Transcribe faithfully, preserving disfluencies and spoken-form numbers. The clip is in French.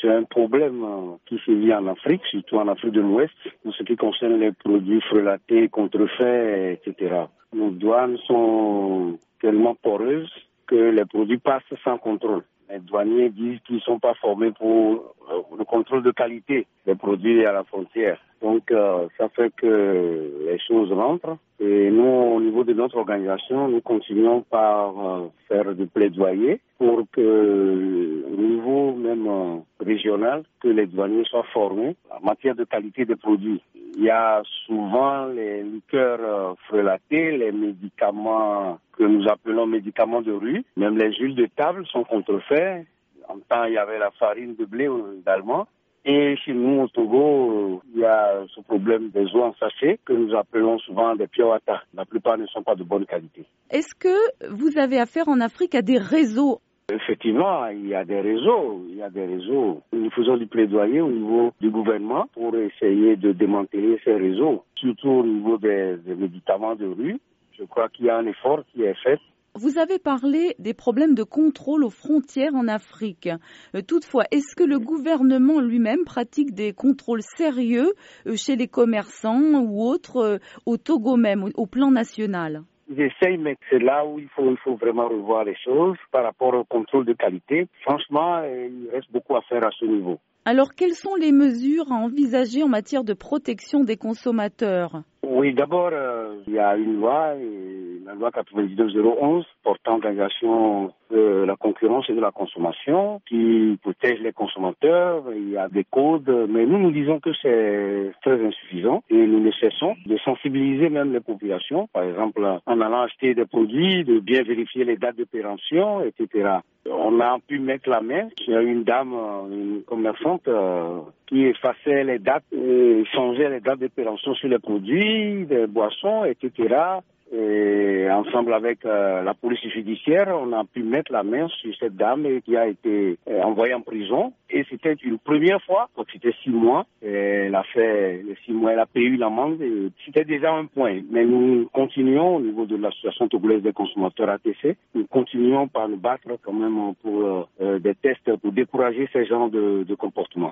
c'est un problème euh, qui se vit en Afrique, surtout en Afrique de l'Ouest, en ce qui concerne les produits frelatés, contrefaits, et cetera. Nos douanes sont tellement poreuses que les produits passent sans contrôle. Les douaniers disent qu'ils ne sont pas formés pour euh, le contrôle de qualité des produits à la frontière. Donc, euh, ça fait que les choses rentrent. Et nous, au niveau de notre organisation, nous continuons par euh, faire du plaidoyer pour que, au niveau même euh, régional, que les douaniers soient formés en matière de qualité des produits. Il y a souvent les liqueurs euh, frelatées, les médicaments que nous appelons médicaments de rue, même les huiles de table sont contrefaits. En temps, il y avait la farine de blé également. Et chez nous, au Togo, il y a ce problème des eaux en sachet que nous appelons souvent des piawata. La plupart ne sont pas de bonne qualité. Est-ce que vous avez affaire en Afrique à des réseaux? Effectivement, il y a des réseaux, il y a des réseaux. Nous faisons du plaidoyer au niveau du gouvernement pour essayer de démanteler ces réseaux, surtout au niveau des, des médicaments de rue. Je crois qu'il y a un effort qui est fait. Vous avez parlé des problèmes de contrôle aux frontières en Afrique. Euh, toutefois, est-ce que le gouvernement lui-même pratique des contrôles sérieux euh, chez les commerçants ou autres euh, au Togo même, au, au plan national? Ils essayent, mais c'est là où il faut, il faut vraiment revoir les choses par rapport au contrôle de qualité. Franchement, euh, il reste beaucoup à faire à ce niveau. Alors, quelles sont les mesures à envisager en matière de protection des consommateurs? Oui, d'abord, euh, il y a une loi, et la loi quatre-vingt-dix-neuf zéro onze, portant organisation de la concurrence et de la consommation, qui protège les consommateurs. Il y a des codes, mais nous, nous disons que c'est très insuffisant et nous ne cessons de sensibiliser même les populations, par exemple, en allant acheter des produits, de bien vérifier les dates de péremption, et cetera. On a pu mettre la main sur une dame, une commerçante, euh, qui effaçait les dates, et changeait les dates de péremption sur les produits, des boissons, et cetera. Et ensemble avec euh, la police judiciaire, on a pu mettre la main sur cette dame qui a été euh, envoyée en prison. Et c'était une première fois, donc c'était six mois. Et elle a fait les six mois, elle a payé l'amende. Et c'était déjà un point. Mais nous continuons au niveau de l'association togolaise des consommateurs A T C. Nous continuons par nous battre quand même pour euh, des tests pour décourager ces genres de, de comportements.